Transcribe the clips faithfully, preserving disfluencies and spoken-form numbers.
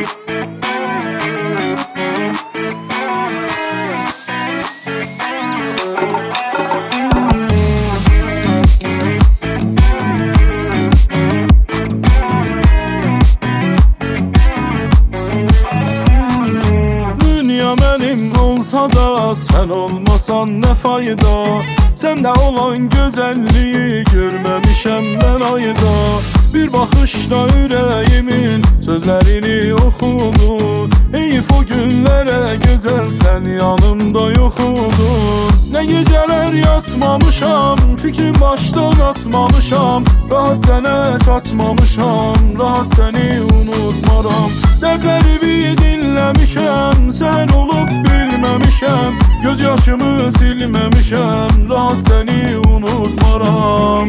Da sen olmasan ne fayda, sende olan güzelliği görmemişem ben ayda. Bir bakışta yüreğimin sözlerini okudu, Eyüp o günlere güzel sen yanımda yokudun. Ne geceler yatmamışam, fikrim baştan atmamışam, rahat sene çatmamışam, rahat seni unutmaram. Dertlerimi dinlemişem, sen olup bilmemişem, göz yaşımı silmemişem, rahat seni unutmaram.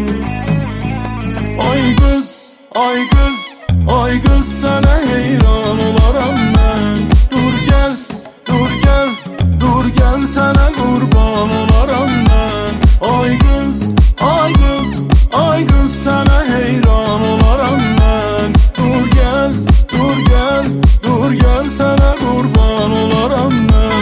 Ay kız, ay kız, ay kız sana heyran olaram ben. Dur gel, dur gel, dur gel sana kurban olaram ben. Ay kız, ay kız, ay kız sana heyran olaram ben. Dur gel, dur gel, dur gel sana kurban olaram ben.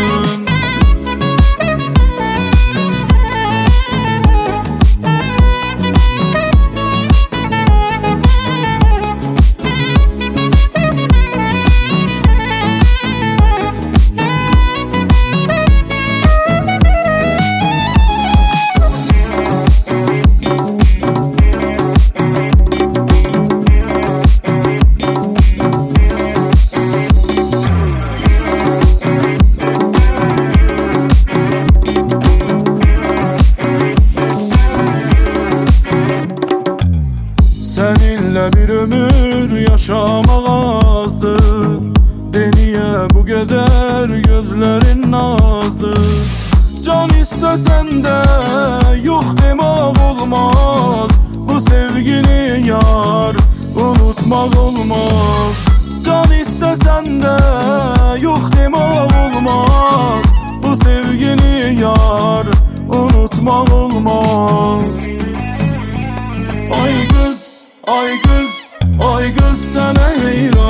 Seninle bir ömür yaşamak azdır, deniye bu kadar gözlerin nazdır. Can istesen de yok demek olmaz, bu sevgini yar unutmak olmaz. Can istesen de yok demek olmaz, bu sevgini yar unutmak olmaz. Ay kız, ay kız, ay kız sana heyran